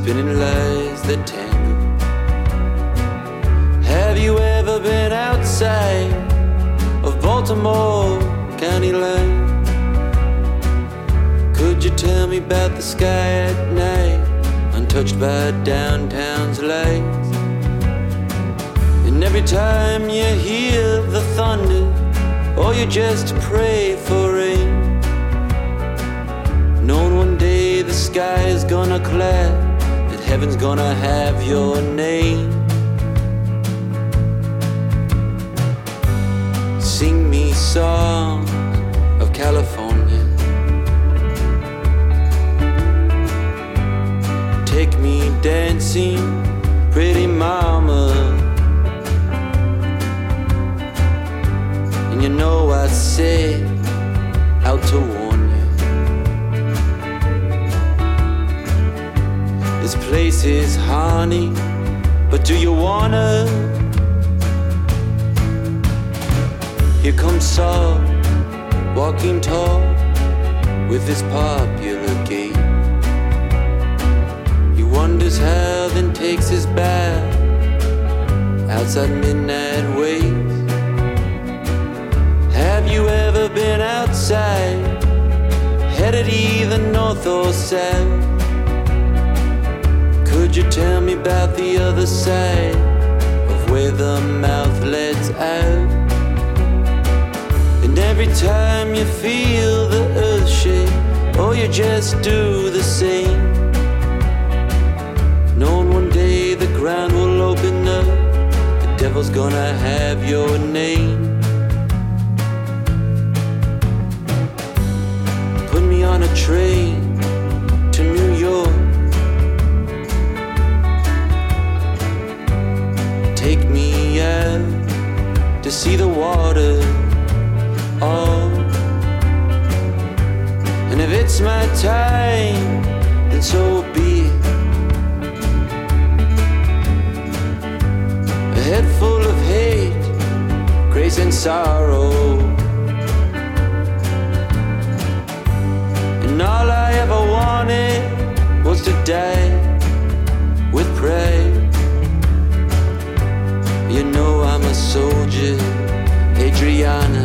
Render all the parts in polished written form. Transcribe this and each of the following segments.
spinning lies that tangle. Have you ever been outside of Baltimore County line? Could you tell me about the sky at night, untouched by downtown's lights? And every time you hear the thunder, or you just pray for rain, knowing one day the sky is gonna clap, that heaven's gonna have your name. Sing me songs of California, take me dancing, pretty mama. And you know I said out to warn you, this place is honey, but do you wanna? Here comes Saul, walking tall, with his popular gait. He wonders how, then takes his bath outside midnight ways. Have you ever been outside, headed either north or south? Could you tell me about the other side of where the mouth lets out? And every time you feel the earth shake, or you just do the same, knowing one day the ground will open up, the devil's gonna have your name. Put me on a train to New York, take me out to see the water. Oh, and if it's my time, then so be it. A head full of hate, grace and sorrow, and all I ever wanted was to die with pride. You know I'm a soldier, Adriana.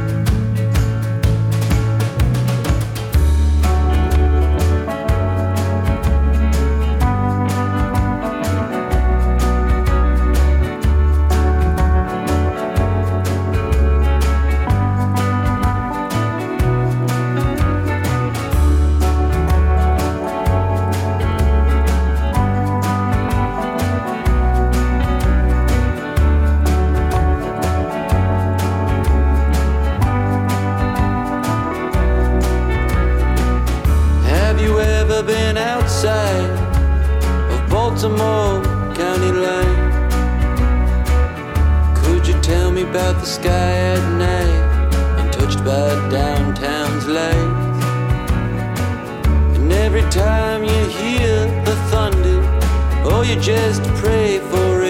Been outside of Baltimore County line? Could you tell me about the sky at night, untouched by downtown's lights? And every time you hear the thunder, or you just pray for